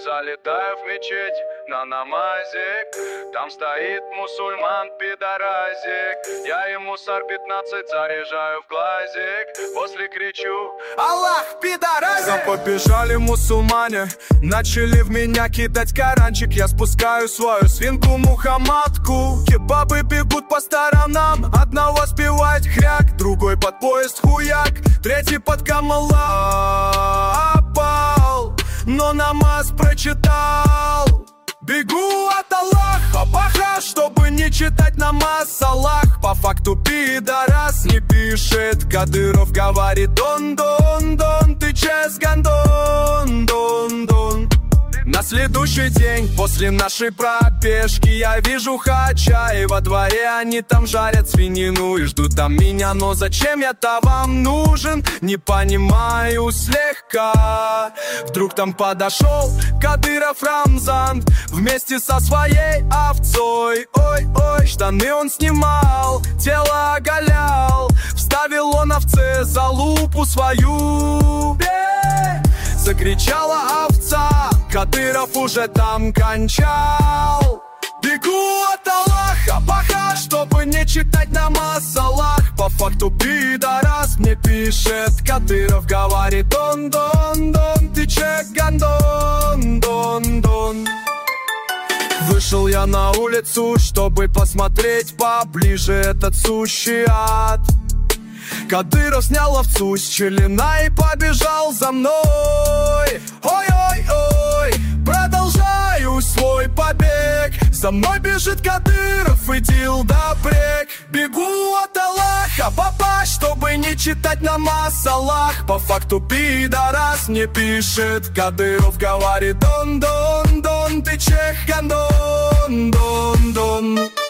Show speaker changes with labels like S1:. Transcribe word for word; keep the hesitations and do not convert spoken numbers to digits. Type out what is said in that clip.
S1: залетаю в мечеть на намазик. Там стоит мусульман-пидоразик. Я ему сар пятнадцать заряжаю в глазик. После кричу: Аллах, пидоразик! Побежали мусульмане, начали в меня кидать коранчик. Я спускаю свою свинку Мухаммадку. Кебабы бегут по сторонам. Одного сбивает хряк, другой под поезд хуяк, третий под камала опал, но намаз прочитал. Бегу от Аллаха, баха, чтобы не читать намаз. Аллах по факту пидорас не пишет. Кадыров говорит: дон-дон-дон, ты чес гандон, дон-дон. На следующий день после нашей пробежки я вижу хача, и во дворе они там жарят свинину и ждут там меня. Но зачем я-то вам нужен, не понимаю слегка. Вдруг там подошел Кадыров Рамзан вместе со своей овцой. Ой-ой, штаны он снимал, тело оголял. Вставил он овце за лупу свою. Закричала овца, Кадыров уже там кончал. Бегу от Аллаха, баха, чтобы не читать намаз. Аллах по факту пидорас мне пишет. Кадыров говорит: дон-дон-дон, ты чек гандон, дон-дон. Вышел я на улицу, чтобы посмотреть поближе этот сущий ад. Кадыров снял овцу с челена и побежал за мной. Ой-ой-ой, продолжаю свой побег. За мной бежит Кадыров и дилдобрег. Бегу от Аллаха, папа, чтобы не читать намаз. Аллах по факту пидорас мне пишет. Кадыров говорит: дон-дон-дон, ты чех гандон, дон-дон.